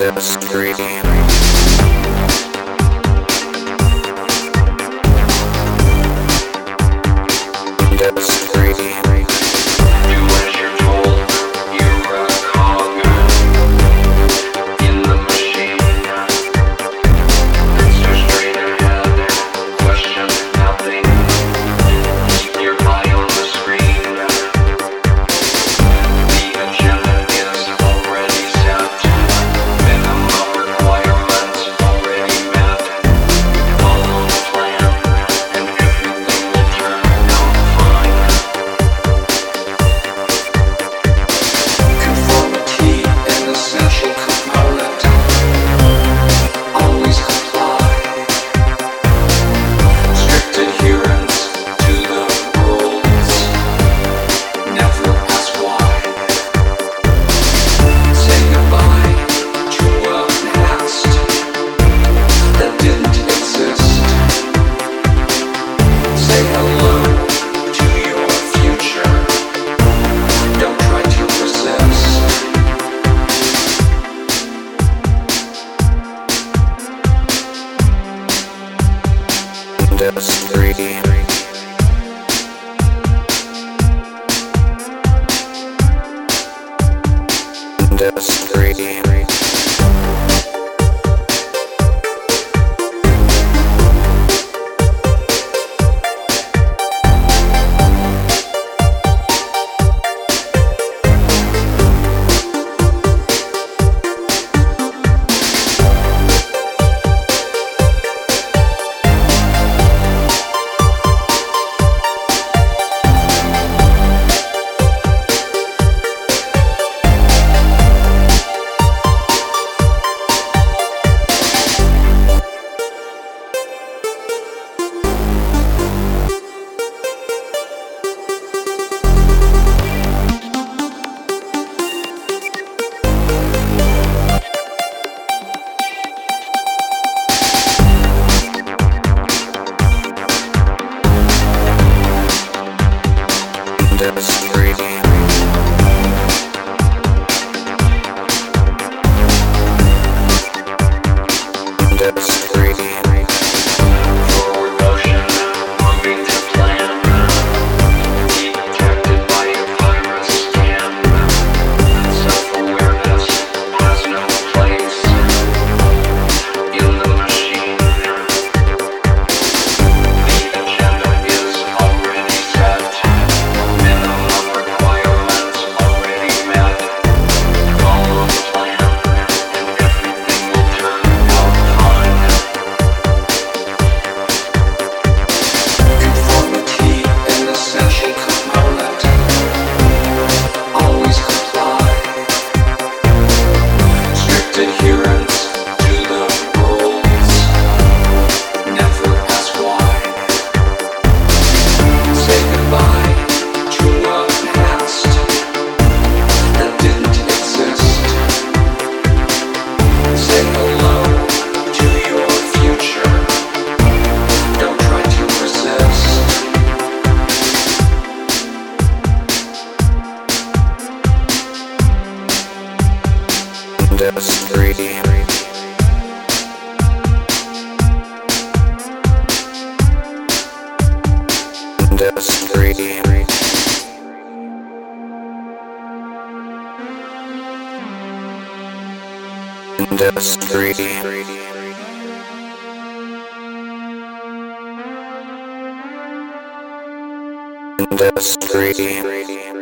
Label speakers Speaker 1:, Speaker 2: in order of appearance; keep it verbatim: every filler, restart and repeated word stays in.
Speaker 1: Industry. Industry.
Speaker 2: Do as you're told, you're a cog in the machine. So straight ahead, question nothing. Keep your eye on the screen. The agenda is already set. Minimum requirements already met. Follow the plan, and everything will turn out fine. Conformity an essential component. Always comply. Strict adherence to the rules. Never ask why. Say goodbye to a past that didn't exist. Say hello to your future. Don't try to resist.
Speaker 1: Industry. Industry. Industry. Industry.
Speaker 2: Forward motion, moving to plan. Detected by a virus scan. Self-awareness has no place in the machine. The agenda is already set. Minimum requirements already met. Follow the plan, and everything will turn out fine. Conformity an essential component. Always comply. Strict adherence to the rules. Never ask why. Say goodbye to a past that didn't exist. Say hello to your future. Don't try to resist.
Speaker 1: Industry. Industry. Industry. Industry.